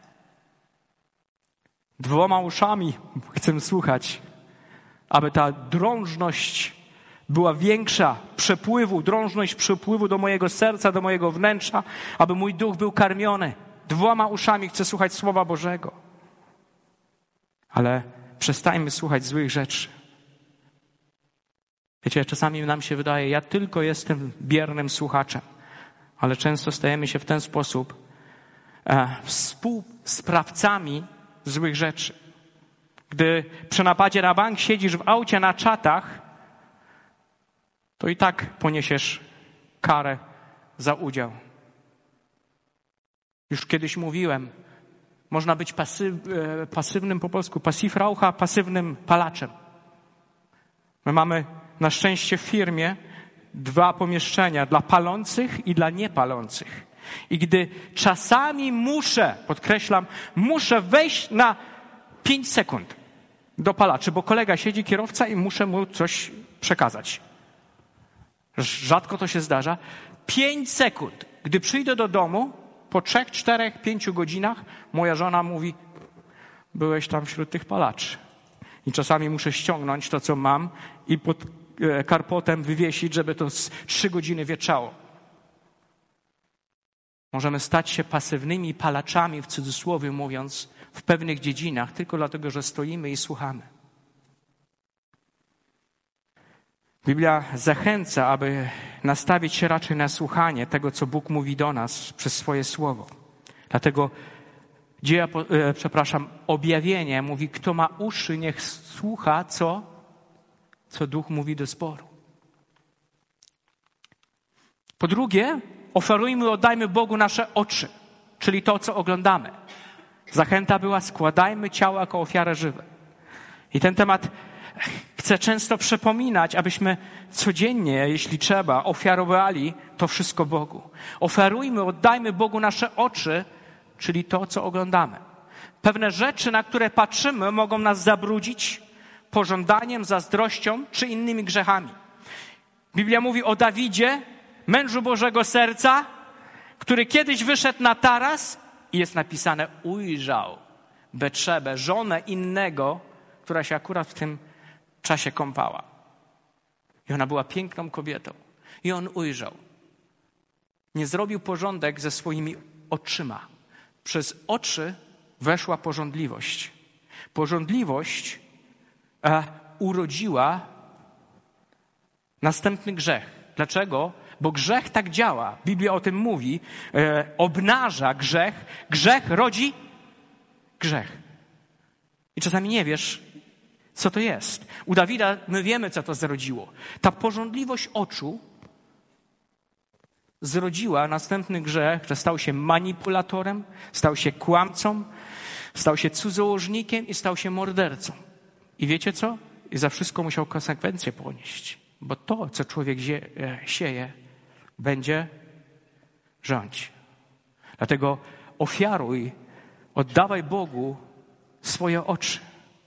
Dwoma uszami chcę słuchać, aby ta drążność była większa przepływu, drążność przepływu do mojego serca, do mojego wnętrza, aby mój duch był karmiony. Dwoma uszami chcę słuchać Słowa Bożego. Ale przestańmy słuchać złych rzeczy. Wiecie, czasami nam się wydaje, ja tylko jestem biernym słuchaczem, ale często stajemy się w ten sposób e, współsprawcami złych rzeczy. Gdy przy napadzie na bank siedzisz w aucie na czatach, to i tak poniesiesz karę za udział. Już kiedyś mówiłem, można być pasyw, e, pasywnym po polsku, passivraucher, pasywnym palaczem. My mamy na szczęście w firmie dwa pomieszczenia dla palących i dla niepalących. I gdy czasami muszę, podkreślam, muszę wejść na pięć sekund do palaczy, bo kolega siedzi, kierowca i muszę mu coś przekazać. rzadko to się zdarza, pięć sekund. Gdy przyjdę do domu, po trzech, czterech, pięciu godzinach, moja żona mówi, byłeś tam wśród tych palaczy. I czasami muszę ściągnąć to, co mam i pod karpotem wywiesić, żeby to z trzy godziny wieczało. Możemy stać się pasywnymi palaczami, w cudzysłowie mówiąc, w pewnych dziedzinach, tylko dlatego, że stoimy i słuchamy. Biblia zachęca, aby nastawić się raczej na słuchanie tego, co Bóg mówi do nas przez swoje słowo. Dlatego dzieje, e, przepraszam, objawienie mówi, kto ma uszy, niech słucha, co, co Duch mówi do zboru. Po drugie, oferujmy, oddajmy Bogu nasze oczy, czyli to, co oglądamy. Zachęta była, składajmy ciało jako ofiarę żywą. I ten temat chcę często przypominać, abyśmy codziennie, jeśli trzeba, ofiarowali to wszystko Bogu. Oferujmy, oddajmy Bogu nasze oczy, czyli to, co oglądamy. Pewne rzeczy, na które patrzymy, mogą nas zabrudzić pożądaniem, zazdrością czy innymi grzechami. Biblia mówi o Dawidzie, mężu Bożego serca, który kiedyś wyszedł na taras i jest napisane, ujrzał Betrzebę, żonę innego, która się akurat w tym czasie kąpała. I ona była piękną kobietą. I on ujrzał. Nie zrobił porządek ze swoimi oczyma. Przez oczy weszła pożądliwość. Pożądliwość e, urodziła następny grzech. Dlaczego? Bo grzech tak działa. Biblia o tym mówi. E, obnaża grzech. Grzech rodzi grzech. I czasami nie wiesz, co to jest. U Dawida my wiemy, co to zrodziło. Ta pożądliwość oczu zrodziła następny grzech, że stał się manipulatorem, stał się kłamcą, stał się cudzołożnikiem i stał się mordercą. I wiecie co? I za wszystko musiał konsekwencje ponieść. Bo to, co człowiek sieje, będzie rządź. Dlatego ofiaruj, oddawaj Bogu swoje oczy.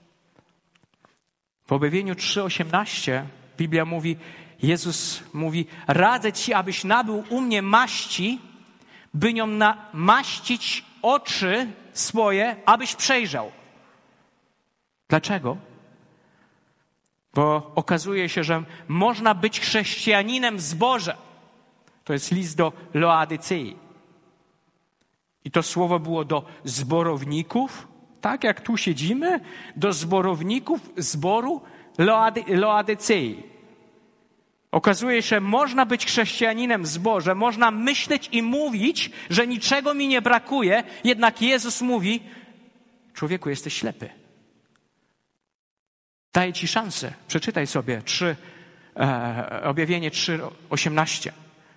W objawieniu trzy osiemnaście Biblia mówi, Jezus mówi, radzę ci, abyś nabył u mnie maści, by nią namaścić oczy swoje, abyś przejrzał. Dlaczego? Bo okazuje się, że można być chrześcijaninem w zborze. To jest list do Laodycei. I to słowo było do zborowników, tak jak tu siedzimy, do zborowników zboru Laodycei. Okazuje się, że można być chrześcijaninem w zborze, można myśleć i mówić, że niczego mi nie brakuje, jednak Jezus mówi, człowieku, jesteś ślepy. Daję ci szansę. Przeczytaj sobie trzy, e, objawienie trzy osiemnaście.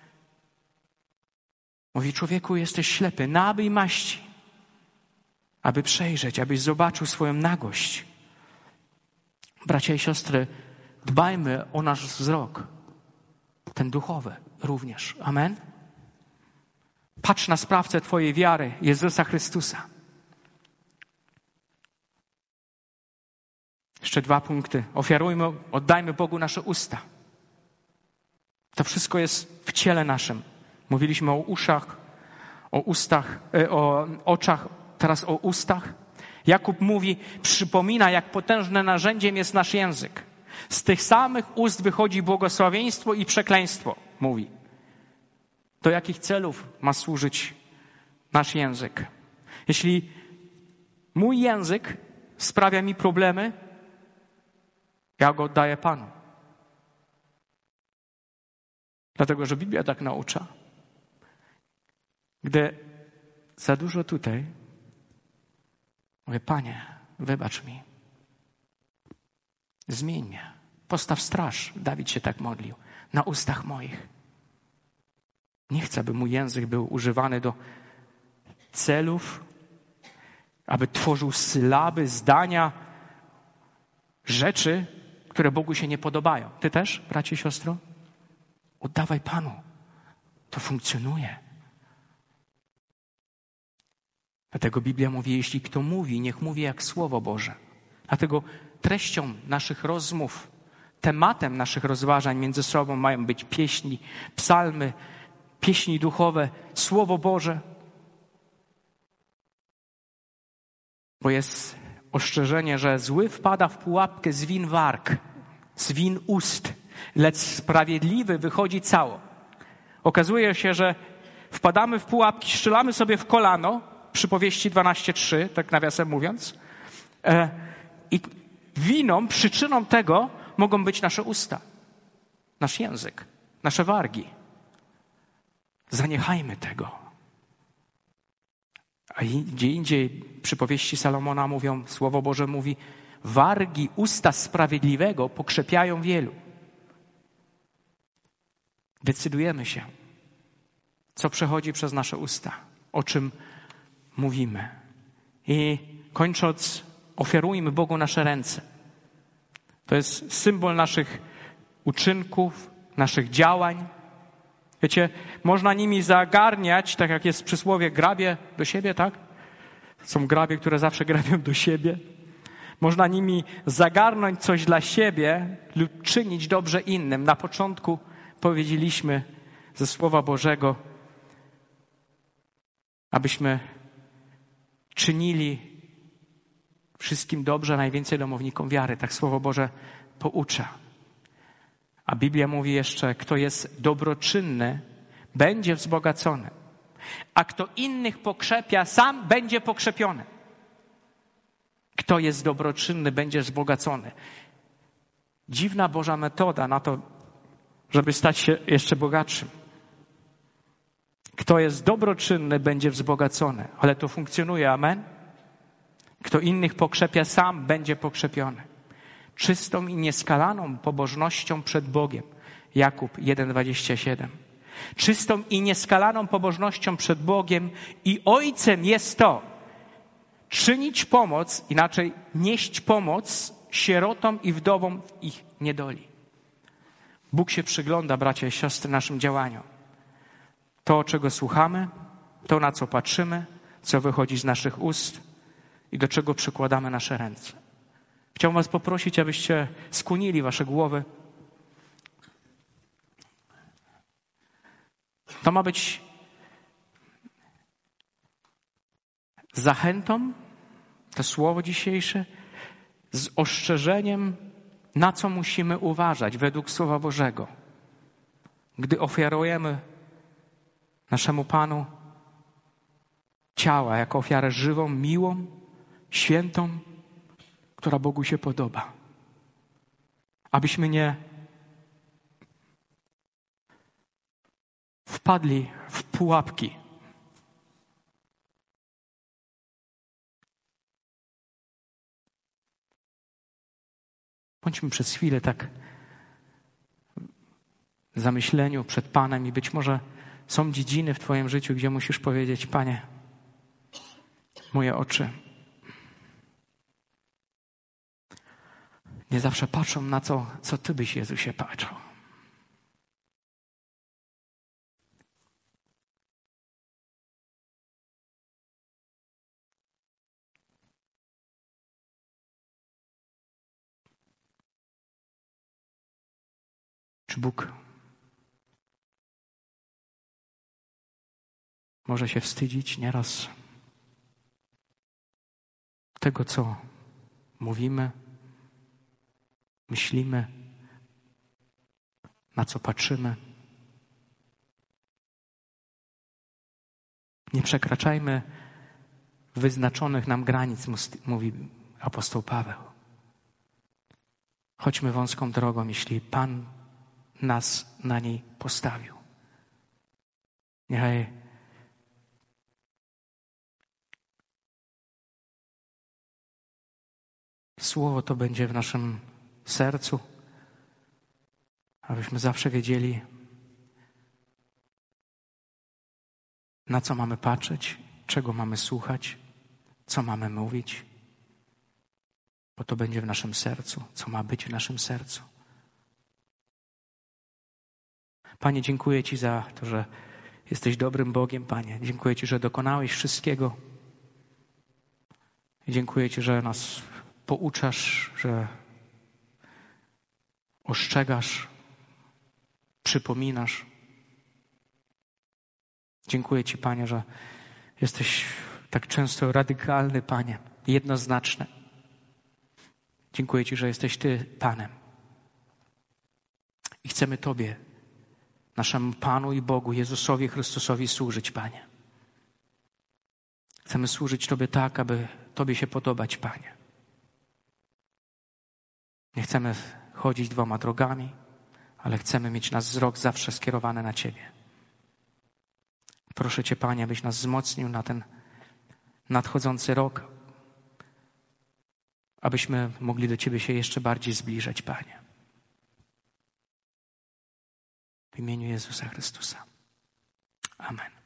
Mówi, człowieku, jesteś ślepy, nabyj maści, aby przejrzeć, abyś zobaczył swoją nagość. Bracia i siostry, dbajmy o nasz wzrok, ten duchowy również. Amen? Patrz na sprawcę twojej wiary, Jezusa Chrystusa. Jeszcze dwa punkty. Ofiarujmy, oddajmy Bogu nasze usta. To wszystko jest w ciele naszym. Mówiliśmy o uszach, o ustach, o oczach, teraz o ustach. Jakub mówi, przypomina, jak potężne narzędziem jest nasz język. Z tych samych ust wychodzi błogosławieństwo i przekleństwo, mówi. Do jakich celów ma służyć nasz język? Jeśli mój język sprawia mi problemy, ja go oddaję Panu. Dlatego, że Biblia tak naucza. Gdy za dużo tutaj, mówię, Panie, wybacz mi. Zmień mnie. Postaw straż. Dawid się tak modlił. Na ustach moich. Nie chcę, aby mój język był używany do celów, aby tworzył sylaby, zdania, rzeczy, które Bogu się nie podobają. Ty też, bracie i siostro? Oddawaj Panu. To funkcjonuje. Dlatego Biblia mówi, jeśli kto mówi, niech mówi jak Słowo Boże. Dlatego treścią naszych rozmów, tematem naszych rozważań między sobą mają być pieśni, psalmy, pieśni duchowe, Słowo Boże. Bo jest ostrzeżenie, że zły wpada w pułapkę z win warg, z win ust, lecz sprawiedliwy wychodzi cało. Okazuje się, że wpadamy w pułapki, strzelamy sobie w kolano, przypowieści dwanaście trzy, tak nawiasem mówiąc, e, i winą, przyczyną tego mogą być nasze usta, nasz język, nasze wargi. Zaniechajmy tego. A gdzie indziej przypowieści Salomona mówią, Słowo Boże mówi, wargi usta sprawiedliwego pokrzepiają wielu. Decydujemy się, co przechodzi przez nasze usta, o czym mówimy. I kończąc, ofiarujmy Bogu nasze ręce. To jest symbol naszych uczynków, naszych działań. Wiecie, można nimi zagarniać, tak jak jest w przysłowie, grabie do siebie, tak? Są grabie, które zawsze grabią do siebie. Można nimi zagarnąć coś dla siebie lub czynić dobrze innym. Na początku powiedzieliśmy ze Słowa Bożego, abyśmy czynili wszystkim dobrze, najwięcej domownikom wiary. Tak Słowo Boże poucza. A Biblia mówi jeszcze, kto jest dobroczynny, będzie wzbogacony. A kto innych pokrzepia, sam będzie pokrzepiony. Kto jest dobroczynny, będzie wzbogacony. Dziwna Boża metoda na to, żeby stać się jeszcze bogatszym. Kto jest dobroczynny, będzie wzbogacony. Ale to funkcjonuje, amen? Kto innych pokrzepia, sam będzie pokrzepiony. Czystą i nieskalaną pobożnością przed Bogiem. Jakub jeden dwadzieścia siedem. Czystą i nieskalaną pobożnością przed Bogiem i Ojcem jest to, czynić pomoc, inaczej nieść pomoc sierotom i wdowom w ich niedoli. Bóg się przygląda, bracia i siostry, naszym działaniom. To, czego słuchamy, to, na co patrzymy, co wychodzi z naszych ust i do czego przykładamy nasze ręce. Chciałbym was poprosić, abyście skłonili wasze głowy. To ma być zachętą, to słowo dzisiejsze, z ostrzeżeniem, na co musimy uważać według Słowa Bożego. Gdy ofiarujemy naszemu Panu ciała jako ofiarę żywą, miłą, świętą, która Bogu się podoba. Abyśmy nie wpadli w pułapki. Bądźmy przez chwilę tak w zamyśleniu przed Panem i być może są dziedziny w Twoim życiu, gdzie musisz powiedzieć: Panie, moje oczy nie zawsze patrzą na to, co Ty byś, Jezusie, patrzył. Czy Bóg może się wstydzić nieraz tego, co mówimy, myślimy, na co patrzymy? Nie przekraczajmy wyznaczonych nam granic, mówi apostoł Paweł. Chodźmy wąską drogą, jeśli Pan nas na niej postawił. Niechaj słowo to będzie w naszym sercu, abyśmy zawsze wiedzieli, na co mamy patrzeć, czego mamy słuchać, co mamy mówić, bo to będzie w naszym sercu, co ma być w naszym sercu. Panie, dziękuję Ci za to, że jesteś dobrym Bogiem, Panie. Dziękuję Ci, że dokonałeś wszystkiego. Dziękuję Ci, że nas pouczasz, że ostrzegasz, przypominasz. Dziękuję Ci, Panie, że jesteś tak często radykalny, Panie, jednoznaczny. Dziękuję Ci, że jesteś Ty Panem. I chcemy Tobie, naszemu Panu i Bogu, Jezusowi Chrystusowi służyć, Panie. Chcemy służyć Tobie tak, aby Tobie się podobać, Panie. Nie chcemy chodzić dwoma drogami, ale chcemy mieć nasz wzrok zawsze skierowany na Ciebie. Proszę Cię, Panie, abyś nas wzmocnił na ten nadchodzący rok, abyśmy mogli do Ciebie się jeszcze bardziej zbliżać, Panie. W imieniu Jezusa Chrystusa. Amen.